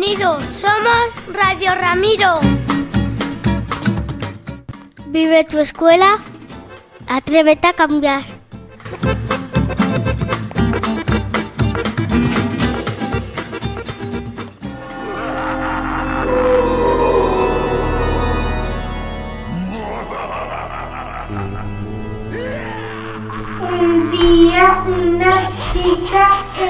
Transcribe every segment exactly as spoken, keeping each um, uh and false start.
Bienvenidos, somos Radio Ramiro. Vive tu escuela, atrévete a cambiar. Un día una chica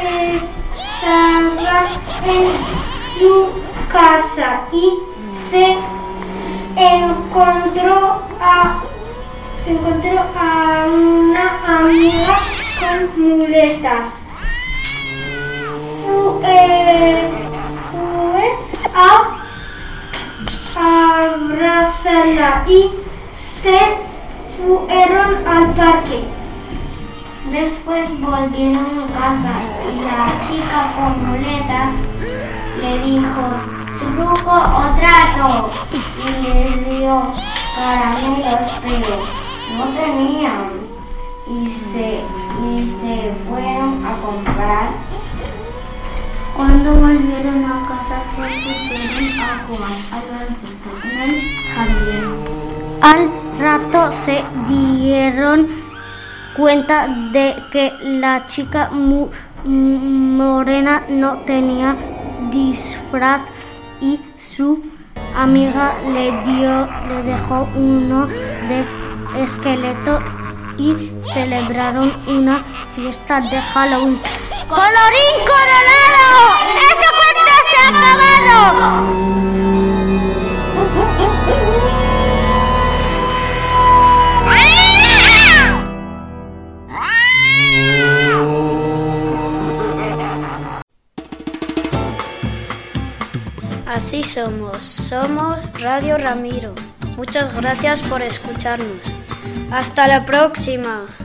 estaba en su casa y se encontró a se encontró a una amiga con muletas. Fue, fue a abrazarla y se fueron al parque. Después volvieron a casa y la chica con muletas le dijo truco o trato y le dio caramelos, pero no tenían y se, y se fueron a comprar. Cuando volvieron a casa se pusieron a jugar al baloncesto en el jardín. Al rato se dieron cuenta de que la chica mu- morena no tenía disfraz y su amiga le dio, le dejó uno de esqueleto y celebraron una fiesta de Halloween. ¡Colorín colorado! ¡Este cuento se ha acabado! Así somos, somos Radio Ramiro. Muchas gracias por escucharnos. Hasta la próxima.